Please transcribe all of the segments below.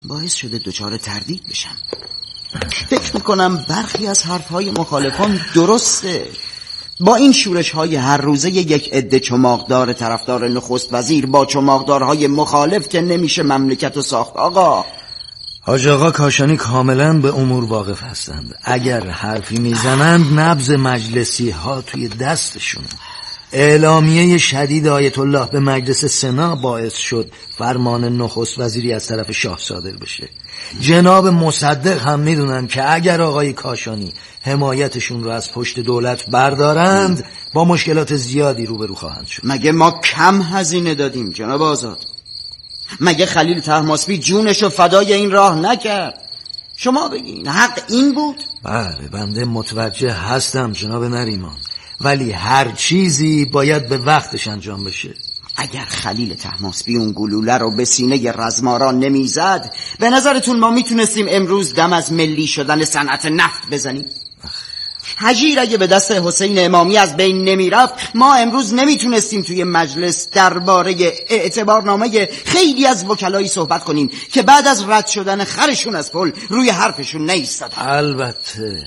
باعث شده دچار تردید بشم. فکر میکنم برخی از حرفهای مخالفان درسته. با این شورش‌های هر روزه یک عده چماقدار طرفدار نخست وزیر با چماقدارهای مخالف که نمیشه مملکت و ساخت. آقا حاج آقا کاشانی کاملا به امور واقف هستند. اگر حرفی میزنند نبض مجلسی ها توی دستشونه. اعلامیه شدید آیت الله به مجلس سنا باعث شد فرمان نخست وزیری از طرف شاه صادر بشه. جناب مصدق هم میدونن که اگر آقای کاشانی حمایتشون رو از پشت دولت بردارند با مشکلات زیادی روبرو خواهند شد. مگه ما کم هزینه دادیم جناب آزاد؟ مگه خلیل طهماسبی جونشو فدای این راه نکرد؟ شما بگین حق این بود؟ بله بنده متوجه هستم جناب نریمان، ولی هر چیزی باید به وقتش انجام بشه. اگر خلیل طهماسبی اون گلوله رو به سینه رزمارا نمیزد، به نظرتون ما میتونستیم امروز دم از ملی شدن صنعت نفت بزنیم؟ هجیر اگه به دست حسین امامی از بین نمیرفت، ما امروز نمیتونستیم توی مجلس درباره اعتبارنامه خیلی از وکلایی صحبت کنیم که بعد از رد شدن خرشون از پل روی حرفشون نایستادن. البته،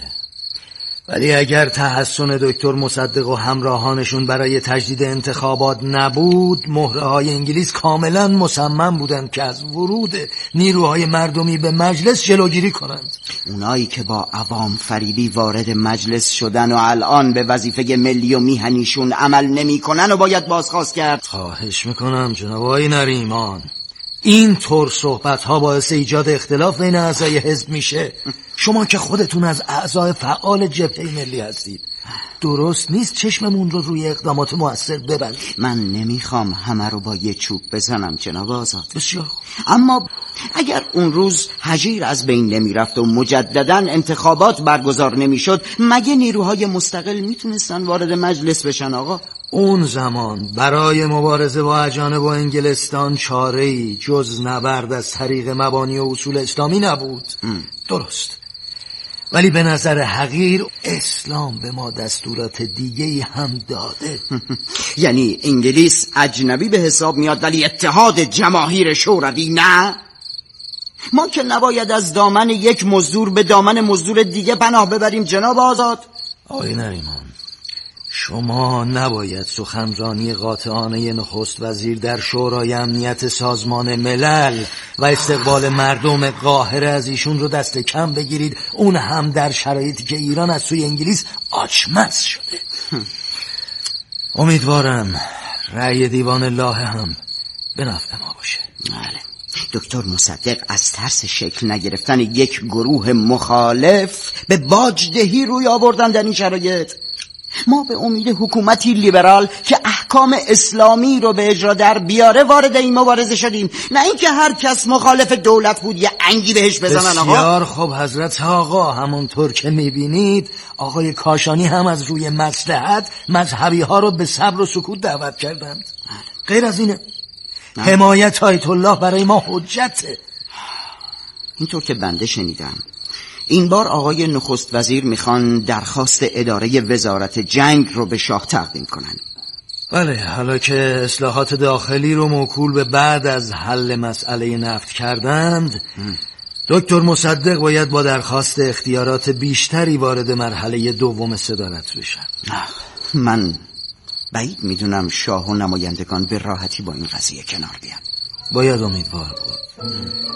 ولی اگر تحسن دکتر مصدق و همراهانشون برای تجدید انتخابات نبود، مهره‌های انگلیس کاملا مصمم بودند که از ورود نیروهای مردمی به مجلس جلوگیری کنند. اونایی که با عوام فریبی وارد مجلس شدن و الان به وظیفه ملی و میهنیشون عمل نمی کنن و باید بازخواست کرد. خواهش میکنم جناب آقای نریمان، این طور صحبت ها باعث ایجاد اختلاف بین اعضای حزب میشه. شما که خودتون از اعضای فعال جبهه ملی هستید، درست نیست چشممون رو روی اقدامات مؤثر ببندید. من نمیخوام همه رو با یه چوب بزنم جناب آزاد. بسیار، اما اگر اون روز هجیر از بین نمیرفت و مجددا انتخابات برگزار نمیشد، مگه نیروهای مستقل میتونستن وارد مجلس بشن آقا؟ اون زمان برای مبارزه با اجانب و انگلستان چاره‌ای جز نبرد از طریق مبانی و اصول اسلامی نبود. درست، ولی به نظر حقیر اسلام به ما دستورات دیگه‌ای هم داده. یعنی انگلیس اجنبی به حساب میاد ولی اتحاد جماهیر شوروی نه؟ ما که نباید از دامن یک مزدور به دامن مزدور دیگه پناه ببریم جناب آزاد. آقای نریمان، شما نباید سخنرانی قاطعانه نخست وزیر در شورای امنیت سازمان ملل و استقبال مردم قاهره از ایشون رو دست کم بگیرید، اون هم در شرایطی که ایران از سوی انگلیس آچمز شده. امیدوارم رأی دیوان الله هم به نفع ما باشه. بله، دکتر مصدق از ترس شکل نگرفتن یک گروه مخالف به باجدهی روی آوردن در این شرایط. ما به امید حکومتی لیبرال که احکام اسلامی رو به اجرا در بیاره وارد این مبارزه شدیم، نه اینکه هر کس مخالف دولت بود یه انگی بهش بزنن. آقا بسیار خوب حضرت آقا، همونطور که میبینید آقای کاشانی هم از روی مصلحت مذهبی ها رو به صبر و سکوت دعوت کردند. غیر از اینه حمایت آیت الله برای ما حجته. اینطور که بنده شنیدم این بار آقای نخست وزیر میخوان درخواست اداره وزارت جنگ رو به شاه تقدیم کنن. بله، حالا که اصلاحات داخلی رو موکول به بعد از حل مسئله نفت کردند، دکتر مصدق باید با درخواست اختیارات بیشتری وارد مرحله دوم صدارت بشن. من بعید میدونم شاه و نمایندگان به راحتی با این قضیه کنار بیان. باید امیدوار بود.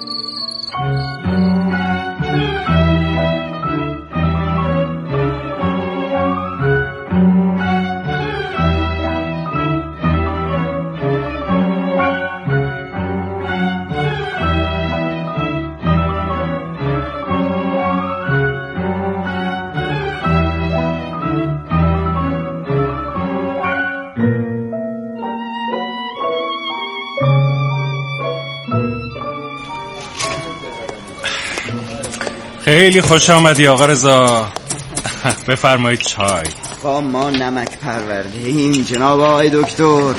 خیلی خوش آمدی آقا رضا. بفرمایید چای. با ما نمک پرورده ایم جناب آقای دکتر.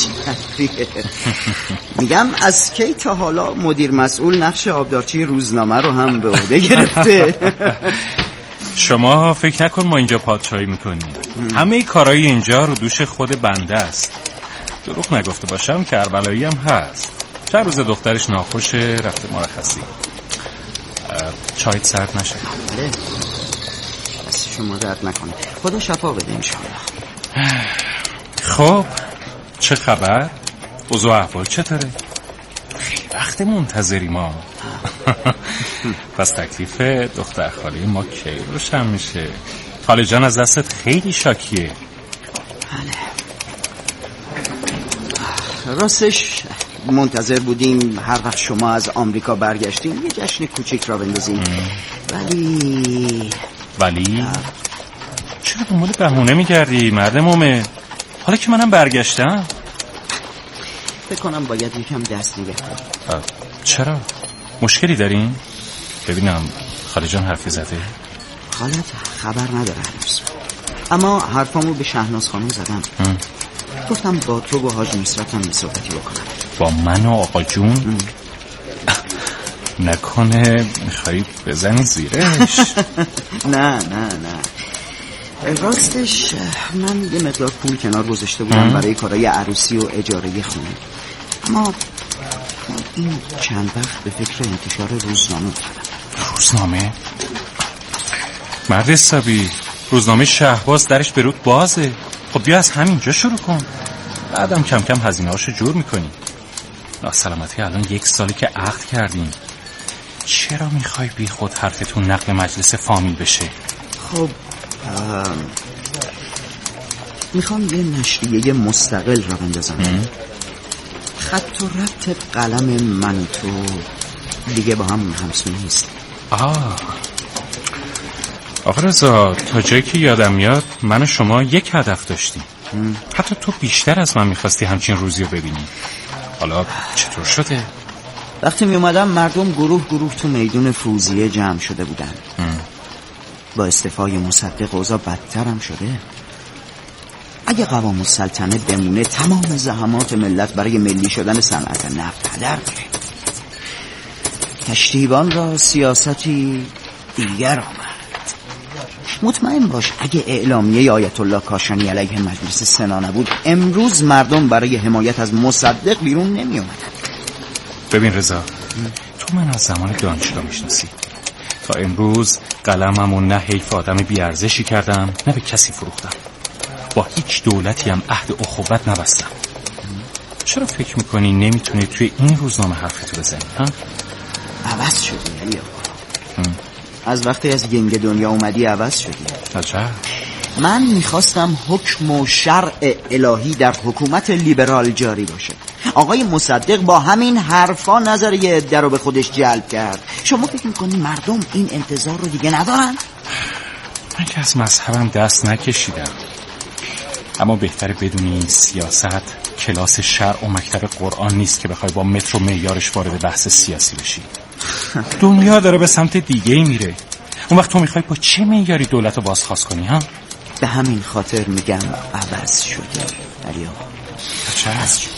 میگم از کی تا حالا مدیر مسئول نقش آبدارچی روزنامه رو هم به عهده گرفته؟ شما فکر نکن ما اینجا پادشاهی میکنیم. همه کارهای اینجا رو دوش خود بنده است. دروغ نگفته باشم کربلایی هم هست. چند روز دخترش ناخوشه رفته مرخصی. چایت سرد نشه. بله دست شما درد نکنه، خدا شفا بده انشاءالله. خب چه خبر؟ اوضاع احوال چطوره؟ خیلی وقت منتظری ما. پس تکلیف دختر خاله ما کی روشن میشه؟ خاله جان از دستت خیلی شاکیه. راستش منتظر بودیم هر وقت شما از آمریکا برگشتیم یه جشن کوچیک را بندازیم، ولی چرا دنبال بهونه میگردی مرد مومن؟ حالا که منم برگشتم فکر کنم باید یکم دست نگه کنم. چرا؟ مشکلی دارین؟ ببینم خاله جان حرفی زده؟ خالت خبر نداره هنوز، اما حرفامو به شهناز خانم زدم. گفتم با تو و حاج نصرت هم صحبتی بکنم. با من و آقا جون؟ نکنه میخوایی بزنی زیرش؟ نه راستش من یه مقدار پول کنار گذاشته بودم برای کارهای عروسی و اجاره خونه، اما این چند وقت به فکر انتشار روزنامه افتادم. روزنامه؟ مرد حسابی روزنامه شهباز درش به رود بازه. خب بیا از همینجا شروع کن، بعدم کم کم هزینه هاشو جور میکنی. ناسلامتی الان 1 ساله که عقد کردیم، چرا میخوای بی خود حرفتون نقل مجلس فامیل بشه؟ خب میخوام یه نشریه مستقل را بندازم. خط و ربط قلم من و تو دیگه با هم همسون نیست. آقا رضا تا جایی که یادم میاد من و شما یک هدف داشتیم. حتی تو بیشتر از من میخواستی همچین روزی رو ببینی. حالا چطور شده؟ وقتی می اومدم مردم گروه تو میدون فوزیه جمع شده بودن. با استعفای مصدق اوضاع بدتر هم شده. اگه قوام السلطنه بمونه تمام زحمات ملت برای ملی شدن صنعت نفت هدر میره. کشتیبان را سیاستی دیگر آمد. مطمئن باش اگه اعلامیه آیت الله کاشانی علیه مجلس سنا نبود امروز مردم برای حمایت از مصدق بیرون نمی اومدن. ببین رضا، تو من از زمان دانشگاه میشناسی. تا امروز قلممو نه حیف آدم بیارزشی کردم نه به کسی فروختم. با هیچ دولتی هم عهد اخوت نبستم. چرا فکر میکنی نمیتونی توی این روزنامه حرفتو بزنی؟ عوض شدی علی آقا. از وقتی از گنگ دنیا اومدی عوض شدی. عجب. من میخواستم حکم و شرع الهی در حکومت لیبرال جاری باشه. آقای مصدق با همین حرفا نظر یه عده رو به خودش جلب کرد. شما فکر میکنی مردم این انتظار رو دیگه ندارن؟ من که از مذهبم دست نکشیدم، اما بهتره بدونی این سیاست کلاس شرع و مکتب قرآن نیست که بخوای با متر و معیارش وارد بحث سیاسی بشی. دنیا داره به سمت دیگه میره. اون وقت تو میخوای با چه معیاری دولت رو بازخواست کنی ها؟ به همین خاطر میگم عوض شدی علی آقا. عوض شد.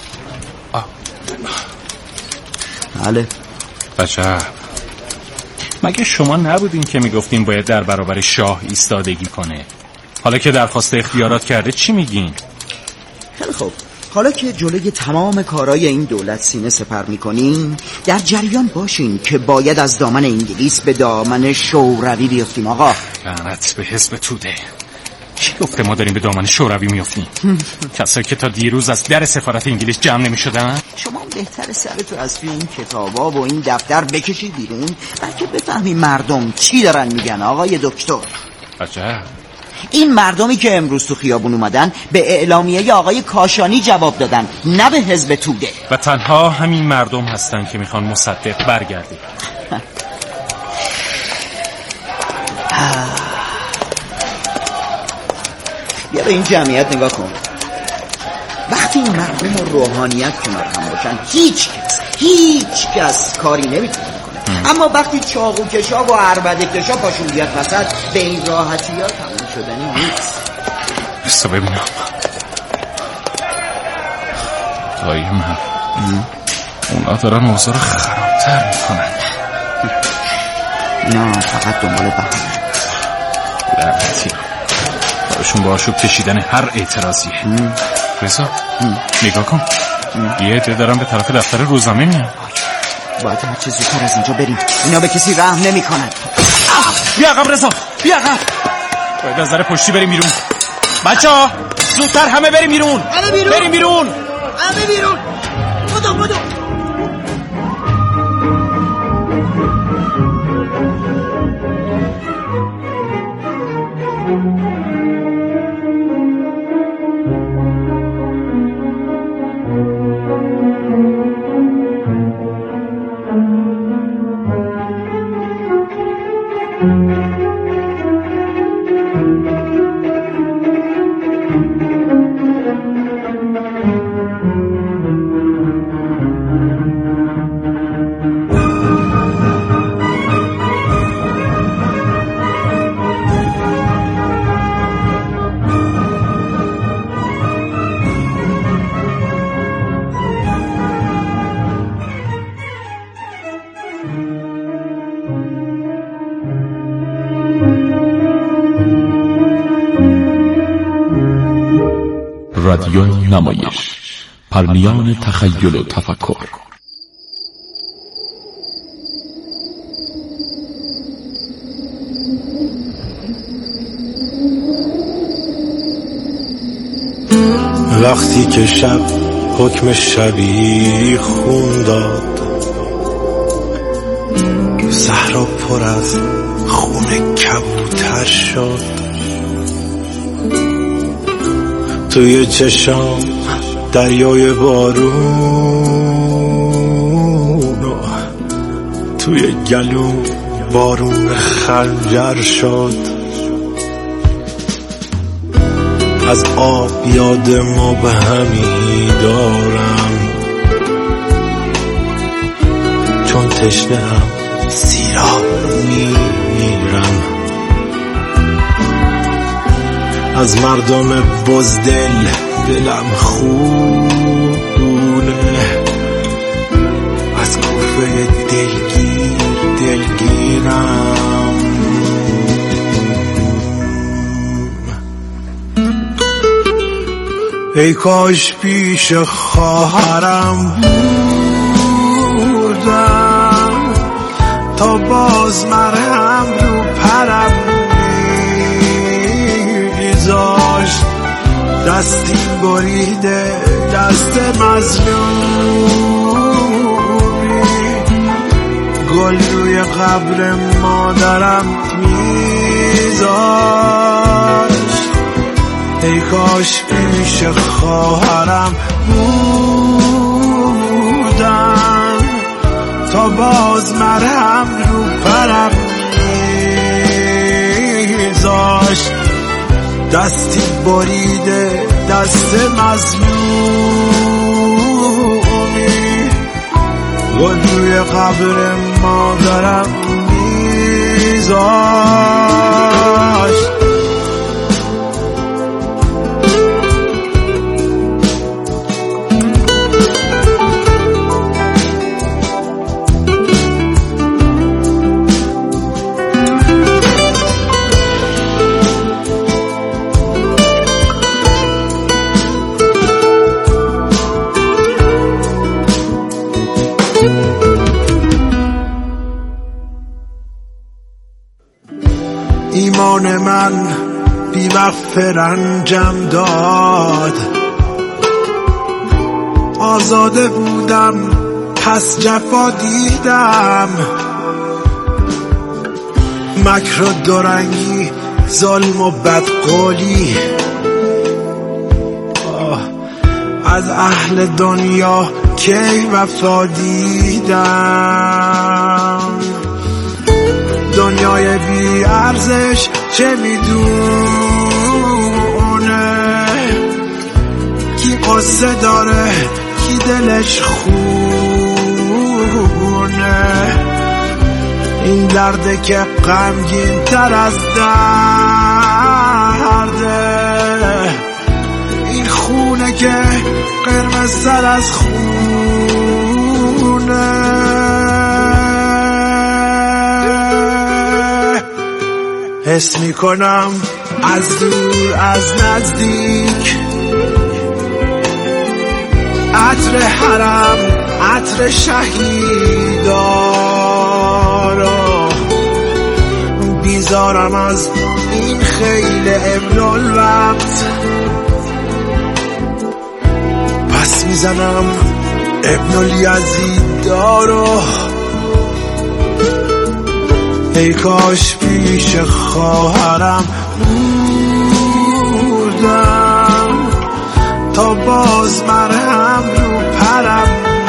بله. عجب. مگه شما نبودین که میگفتین باید در برابر شاه ایستادگی کنه؟ حالا که درخواست اختیارات کرده چی میگین؟ خیلی خوب، حالا که جلوی تمام کارهای این دولت سینه سپر میکنین در جریان باشین که باید از دامن انگلیس به دامن شوروی بیفتیم. آقا لعنت به حزب توده. چی گفته ما داریم به دامن شوروی میافتیم؟ کسایی که تا دیروز از در سفارت انگلیس جمع نمیشدن؟ شما بهتر سرتو از توی این کتابا و این دفتر بکشی بیرون بلکه بفهمی مردم چی دارن میگن. آقای دکتر، عجب. این مردمی که امروز تو خیابون اومدن به اعلامیه آقای کاشانی جواب دادن، نه به حزب توده. و تنها همین مردم هستن که میخوان مصدق برگرده. بیا به این جمعیت نگاه کن. وقتی این مردم و روحانیت کنار هم باشن هیچ کس کاری نمیتونه کنه. اما وقتی چاقو کشا و عربده کشا پاشون بیاد وسط به این راحتی ها تموم شدنی نیست. بستا ببینم دایی من اونا دارن اوضاع رو خرابتر میکنن. اینا فقط دنبال بهانه. لعنتی براشون با آشوب کشیدن هر اعتراضیه. رضا نگاه کن، یه عده دارن به طرف دفتر روزنامه میان. باید هر چه زودتر از اینجا بریم. اینا به کسی رحم نمی کنن. بیا عقب رضا، بیا عقب. باید از در پشتی بریم بیرون. بچه‌ها زودتر همه بریم بیرون. بریم بیرون. همه بیرون. بدو. رادیو نمایش، پرمیان تخیل و تفکر. وقتی که شب حکم شبی خون داد، صحرا پر از خون کبوتر شد، توی چشام دریای بارون و توی گلوم بارون خنجر شد. از آب یاد ما به همی دارم، چون تشنه هم زیرا میمیرم. از مردم بزدل دلم خونه، از کوفه دلگیرم. ای کاش پیش خواهرم بودم، تا باز مرهم رو پرم میذاشت. دستی بریده دست مظلومی، گل روی قبر مادرم میذاشت. ای کاش پیش خواهرم بودم، تا باز مرهم رو پرم میذاشت. دستی بریده دست مظلومی، گل روی قبر مادرم میذاشت. ایمان من بی وقف رنجم داد، آزاده بودم پس جفا دیدم. مکر و دورنگی، ظلم و بدقولی، از اهل دنیا کی وفا دیدم. دنیای بی ارزش چه میدونه، کی قصه داره کی دلش خونه. این درده که غمگین تر از درده، این خونه که قرمز تر از خونه. حس میکنم از دور از نزدیک، عطر حرم عطر شهیدارا بیزارم از این خیل ابن الوقت پس میزنم ابن الیزیدارا ای کاش پیش خواهرم بودم تا باز مرهم رو پرم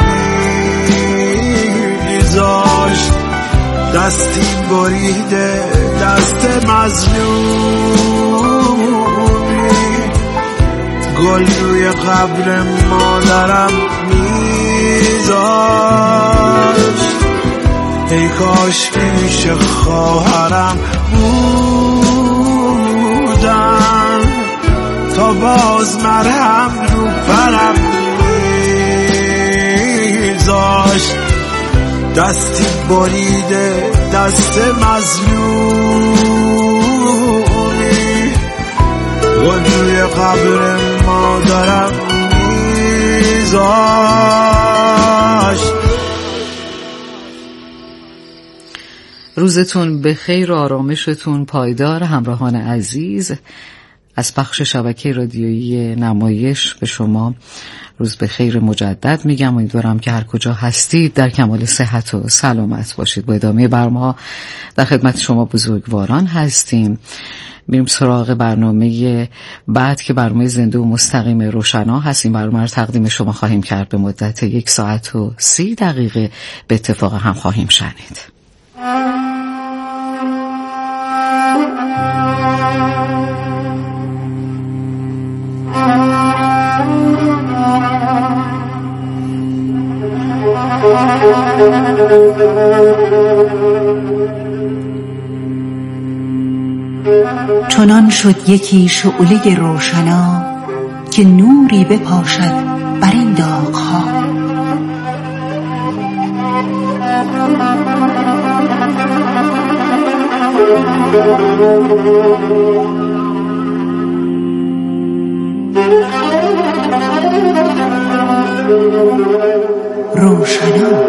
میذاشت دستی بریده دست مظلومی گل روی قبر مادرم میذاشت ای کاش پیش خواهرم بودم تا باز مرهم رو پرم میذاشت دستی بریده دست مظلومی گل روی قبر مادرم میذاشت. روزتون به خیر و آرامشتون پایدار همراهان عزیز. از پخش شبکه رادیویی نمایش به شما روز به خیر مجدد میگم. امیدوارم که هر کجا هستید در کمال صحت و سلامت باشید. با ادامه برنامه در خدمت شما بزرگواران هستیم. میریم سراغ برنامه بعد که برنامه زنده و مستقیم روشنا هستیم. برنامه رو تقدیم شما خواهیم کرد به مدت 1 ساعت و 30 دقیقه به اتفاق هم خواهیم شنید. چنان شد یکی شعله روشنا که نوری بپاشد بر این داغ‌ها. روشنا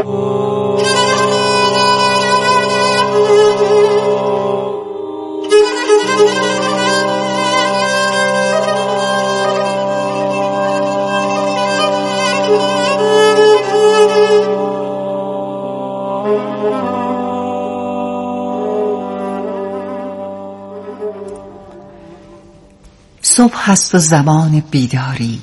صبح است و زمان بیداری.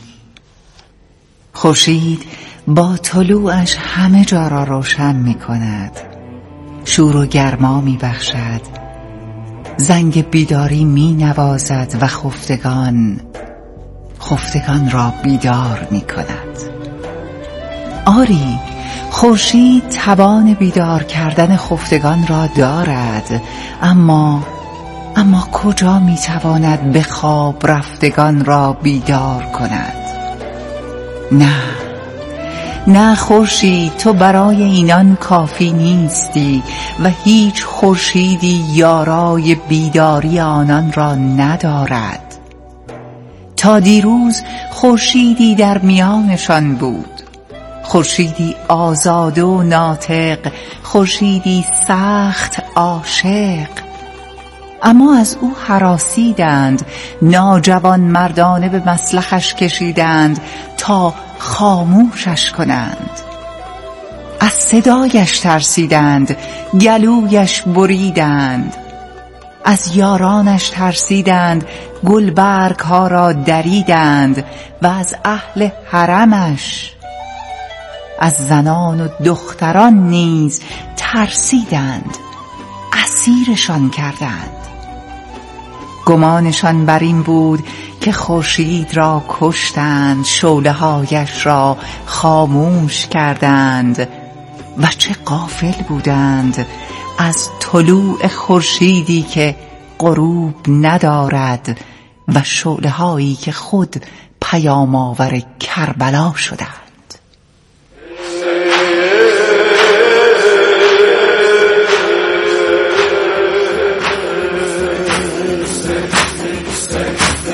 خورشید با طلوعش همه جا را روشن می کند، شور و گرما می بخشد، زنگ بیداری می نوازد و خفتگان را بیدار می کند. آری، خورشید توان بیدار کردن خفتگان را دارد، اما کجا می تواند به خواب رفتگان را بیدار کند؟ نه خورشید، تو برای اینان کافی نیستی و هیچ خورشیدی یارای بیداری آنان را ندارد. تا دیروز خورشیدی در میانشان بود، خورشیدی آزاده و ناطق، خورشیدی سخت عاشق، اما از او هراسیدند، ناجوان مردانه به مسلخش کشیدند تا خاموشش کنند. از صدایش ترسیدند، گلویش بریدند، از یارانش ترسیدند، گلبرگ ها را دریدند و از اهل حرمش، از زنان و دختران نیز ترسیدند، اسیرشان کردند. گمانشان بر این بود که خورشید را کشتند، شعله هایش را خاموش کردند و چه غافل بودند از طلوع خورشیدی که غروب ندارد و شعله هایی که خود پیام آور کربلا شدند.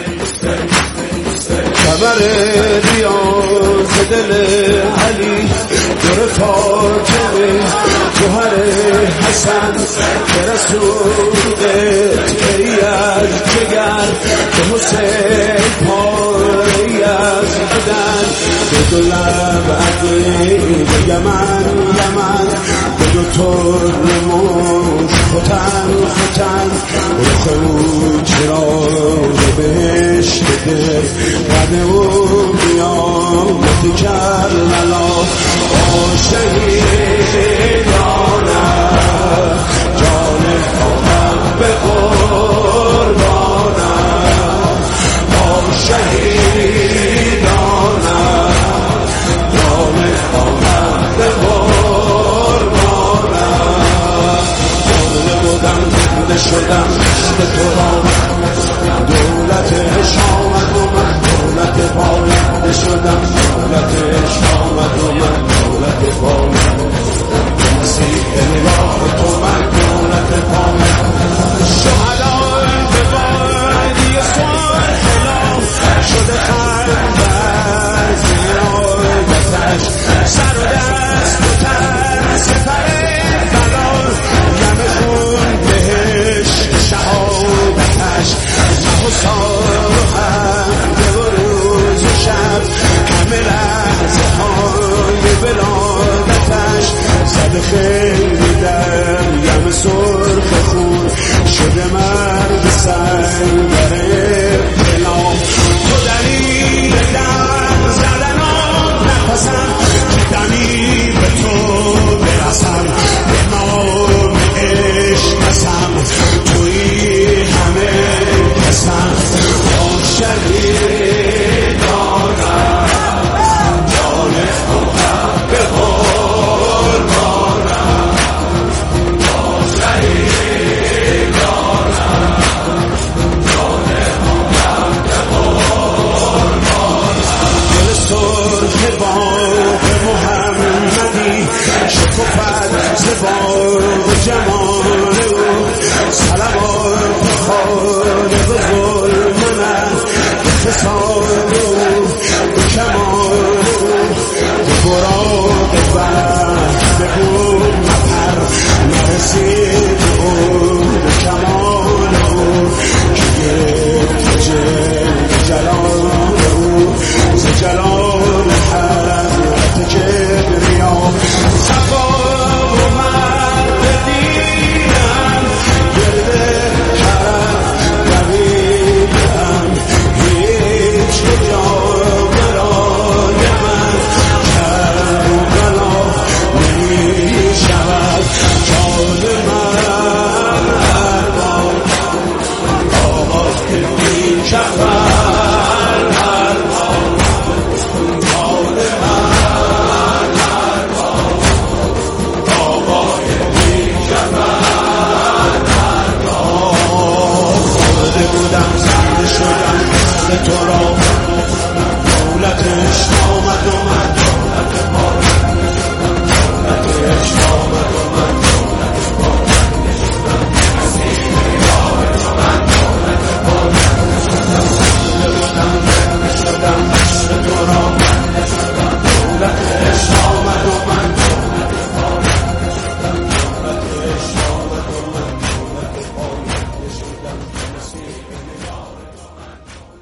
کمر ریاض دل علی حسن که رسولت ای از جگر که حسین پایی از بدن به دو لب عقلی به یمن به دو ترموش ختن رخ او چراغ بهشت دل قد او قیامت کربلا با شهیدانه جان خواهم به قربانه با شهیدانه جان خواهم به قربانه مرده بودم زنده شدم به تو را دولتش آمد و من دولت پاینده شدم دولتش آمد و من دولت پاینده مسیح نگاه تو من دولت پاینده شهدای به وادی سرخلا شده خنبر زیادتش سر و دست و تن سپر بلال گم خون بهش شهادتش و ساهم به روز و شب همه لحظه های ولادتش زده خیلی در یم سرخ خون شده مرد سنگر ابتلام تو دلیل دم زدن آن نفسم که دمی به تو برسم به نام عشق قسم توی همه قسم با شهیدانم جان خواهم به قربانم با شهیدانم جان خواهم به قربانم دل سرخ باغ محمدی شکفت ز باغ جمال او صلوات خالق ظلم من به فساد او به کمال او به براق وحد به او مپر نرسید او به کمال او که گفت جلال او ز جلال حضرت کبریا صفا و مرد دیدم گرد حرم دویدم هیچ جا برای من کربلا نمی شود جان من هر بار آواز که می شود تو را دولتش آمد و من دولت پاینده شدم دولتش آمد و من دولت پاینده شدم مسیح نگاه تو من دولت پاینده شدم زنده شدم عشق تو را بنده شدم دولتش آمد و من دولت پاینده شدم دولتش آمد و من دولت پاینده شدم مسیح نگاه تو من.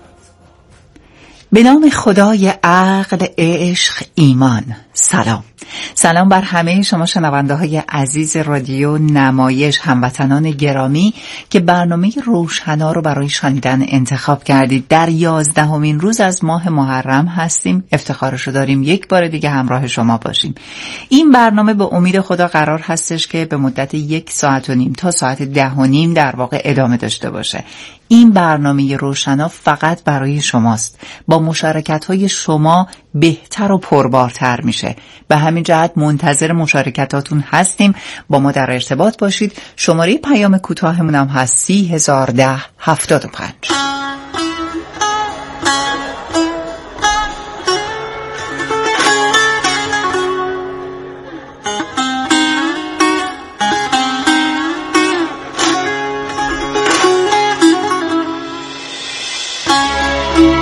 به نام خدای عقل، عشق، ایمان. سلام بر همه شما شنونده های عزیز رادیو نمایش، هموطنان گرامی که برنامه روشنا رو برای شنیدن انتخاب کردید. در 11مین روز از ماه محرم هستیم. افتخارشو داریم یک بار دیگه همراه شما باشیم. این برنامه به امید خدا قرار هستش که به مدت 1.5 ساعت تا ساعت 10:30 در واقع ادامه داشته باشه. این برنامه روشنا فقط برای شماست. با مشارکت های شما بهتر و پربارتر میشه. به همین جهت منتظر مشارکتاتون هستیم. با ما در ارتباط باشید. شماره پیام کوتاهمون هم هست 301075.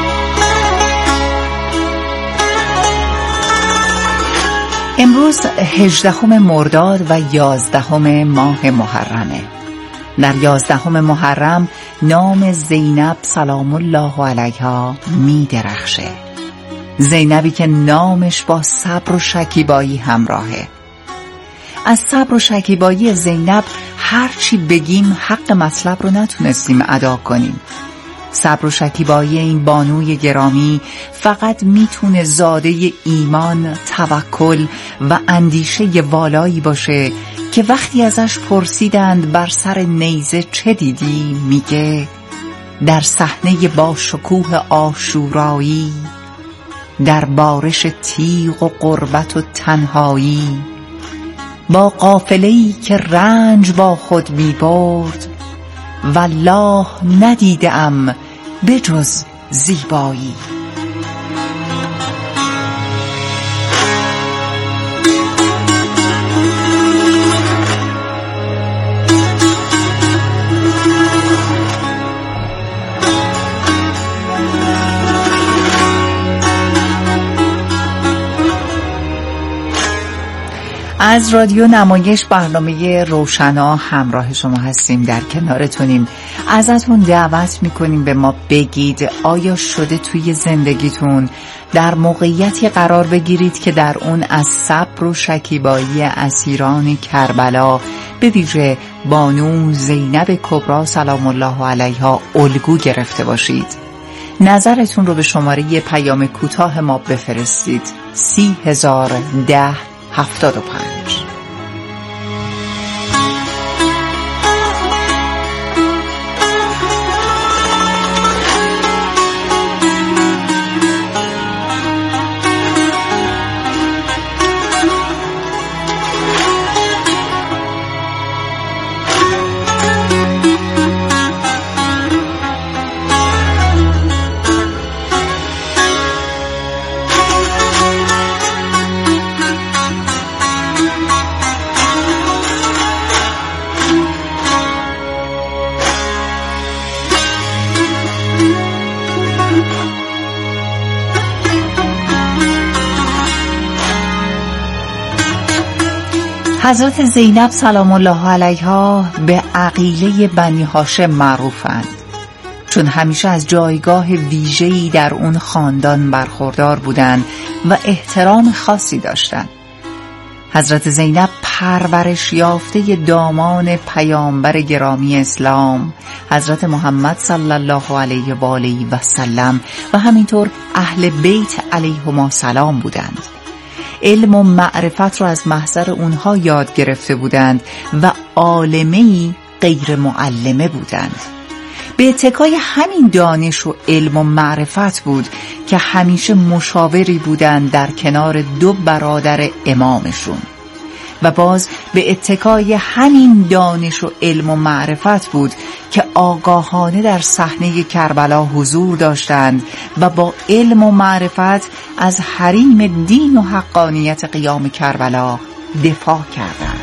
امروز 18 مرداد و 11 ماه محرمه. در 11 محرم نام زینب سلام الله علیها می درخشه. زینبی که نامش با صبر و شکیبایی همراهه. از صبر و شکیبایی زینب هرچی بگیم حق مطلب رو نتونستیم ادا کنیم. صبر و شکیبایی این بانوی گرامی فقط میتونه زاده ایمان، توکل و اندیشه والایی باشه که وقتی ازش پرسیدند بر سر نیزه چه دیدی، میگه در صحنه با شکوه عاشورایی، در بارش تیغ و غربت و تنهایی، با قافله‌ای که رنج با خود می برد، والله ندیدم بجز زیبایی. از رادیو نمایش برنامه روشنا همراه شما هستیم، در کنارتونیم. ازتون دعوت میکنیم به ما بگید آیا شده توی زندگیتون در موقعیتی قرار بگیرید که در اون از صبر و شکیبایی اسیران کربلا به ویژه بانو زینب کبری سلام الله علیها الگو گرفته باشید؟ نظرتون رو به شماره پیام کوتاه ما بفرستید 301075. حضرت زینب سلام الله علیها به عقیله بنی هاشم معروفند، چون همیشه از جایگاه ویژه‌ای در اون خاندان برخوردار بودند و احترام خاصی داشتند. حضرت زینب پرورش یافته دامان پیامبر گرامی اسلام حضرت محمد صلی الله علیه و آله و سلم و همینطور اهل بیت علیهم السلام بودند. علم و معرفت را از محضر اونها یاد گرفته بودند و عالمه‌ای غیر معلمه بودند. به اتکای همین دانش و علم و معرفت بود که همیشه مشاوری بودند در کنار دو برادر امامشون، و باز به اتکای همین دانش و علم و معرفت بود که آگاهانه در صحنه کربلا حضور داشتند و با علم و معرفت از حریم دین و حقانیت قیام کربلا دفاع کردند.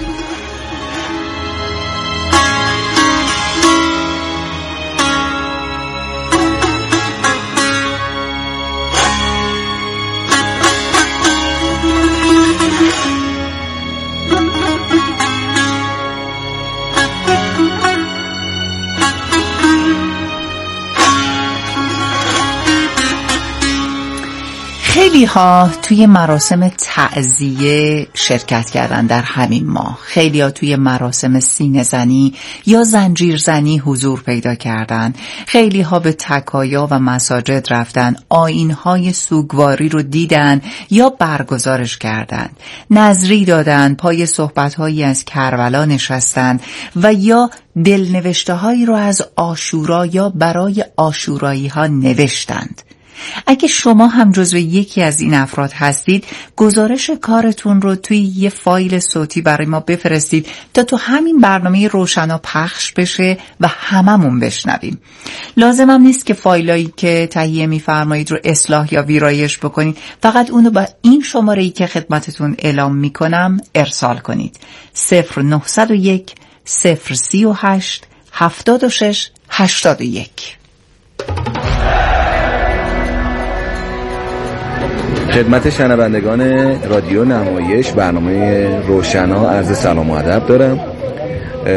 خیلی ها توی مراسم تعزیه شرکت کردن در همین ماه. خیلی ها توی مراسم سینه زنی یا زنجیر زنی حضور پیدا کردن. خیلی ها به تکایا و مساجد رفتن، آیین‌های سوگواری رو دیدن یا برگزارش کردن، نذری دادن، پای صحبت‌هایی از کربلا نشستن و یا دلنوشته‌هایی رو از عاشورا یا برای عاشورایی ها نوشتند. اگه شما هم جزو یکی از این افراد هستید، گزارش کارتون رو توی یه فایل صوتی برای ما بفرستید تا تو همین برنامه روشنا پخش بشه و هممون بشنویم. لازم هم نیست که فایلایی که تهیه می‌فرمایید رو اصلاح یا ویرایش بکنید، فقط اونو با این شماره‌ای که خدمتتون اعلام می‌کنم ارسال کنید: 0901 038 76 81. خدمت شنوندگان رادیو نمایش برنامه روشنا عرض سلام و ادب دارم.